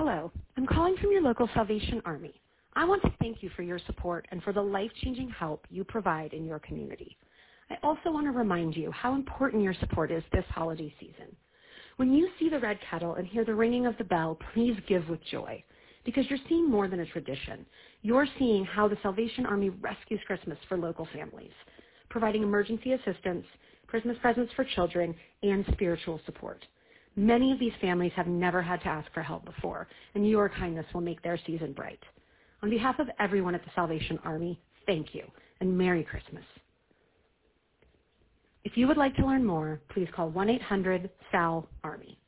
Hello, I'm calling from your local Salvation Army. I want to thank you for your support and for the life-changing help you provide in your community. I also want to remind you how important your support is this holiday season. When you see the red kettle and hear the ringing of the bell, please give with joy, because you're seeing more than a tradition. You're seeing how the Salvation Army rescues Christmas for local families, providing emergency assistance, Christmas presents for children, and spiritual support. Many of these families have never had to ask for help before, and your kindness will make their season bright. On behalf of everyone at the Salvation Army, thank you, and Merry Christmas. If you would like to learn more, please call 1-800-SAL-ARMY.